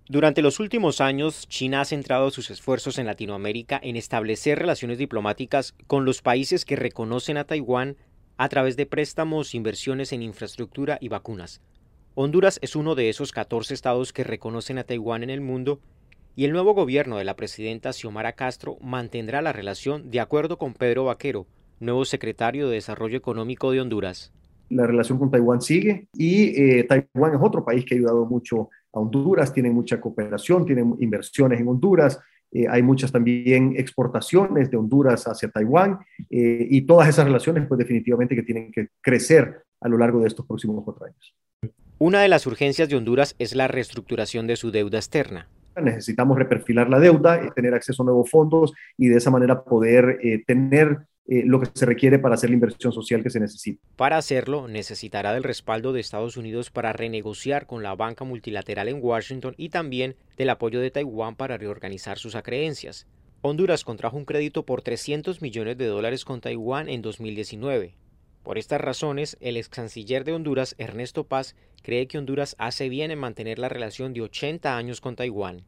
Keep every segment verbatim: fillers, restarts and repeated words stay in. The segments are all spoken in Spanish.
Durante los últimos años, China ha centrado sus esfuerzos en Latinoamérica en establecer relaciones diplomáticas con los países que reconocen a Taiwán a través de préstamos, inversiones en infraestructura y vacunas. Honduras es uno de esos catorce estados que reconocen a Taiwán en el mundo y el nuevo gobierno de la presidenta Xiomara Castro mantendrá la relación de acuerdo con Pedro Vaquero, nuevo secretario de Desarrollo Económico de Honduras. La relación con Taiwán sigue y eh, Taiwán es otro país que ha ayudado mucho a Honduras, tienen mucha cooperación, tienen inversiones en Honduras, eh, hay muchas también exportaciones de Honduras hacia Taiwán eh, y todas esas relaciones pues definitivamente que tienen que crecer a lo largo de estos próximos cuatro años. Una de las urgencias de Honduras es la reestructuración de su deuda externa. Necesitamos reperfilar la deuda, eh, tener acceso a nuevos fondos y de esa manera poder eh, tener eh, lo que se requiere para hacer la inversión social que se necesita. Para hacerlo, necesitará del respaldo de Estados Unidos para renegociar con la banca multilateral en Washington y también del apoyo de Taiwán para reorganizar sus acreencias. Honduras contrajo un crédito por trescientos millones de dólares con Taiwán en dos mil diecinueve. Por estas razones, el ex canciller de Honduras, Ernesto Paz, cree que Honduras hace bien en mantener la relación de ochenta años con Taiwán.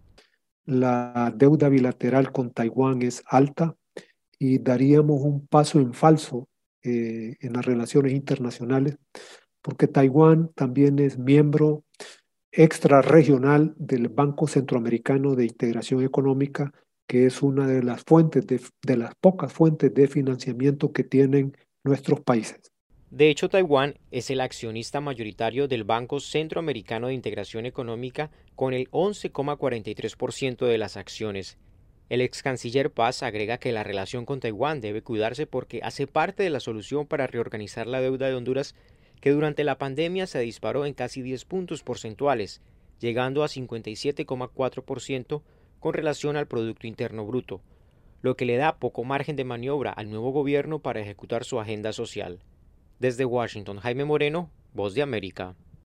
La deuda bilateral con Taiwán es alta y daríamos un paso en falso eh, en las relaciones internacionales, porque Taiwán también es miembro extrarregional del Banco Centroamericano de Integración Económica, que es una de las fuentes de, de las pocas fuentes de financiamiento que tienen nuestros países. De hecho, Taiwán es el accionista mayoritario del Banco Centroamericano de Integración Económica con el once coma cuarenta y tres por ciento de las acciones. El ex canciller Paz agrega que la relación con Taiwán debe cuidarse porque hace parte de la solución para reorganizar la deuda de Honduras, que durante la pandemia se disparó en casi diez puntos porcentuales, llegando a cincuenta y siete coma cuatro por ciento con relación al Producto Interno Bruto, lo que le da poco margen de maniobra al nuevo gobierno para ejecutar su agenda social. Desde Washington, Jaime Moreno, Voz de América.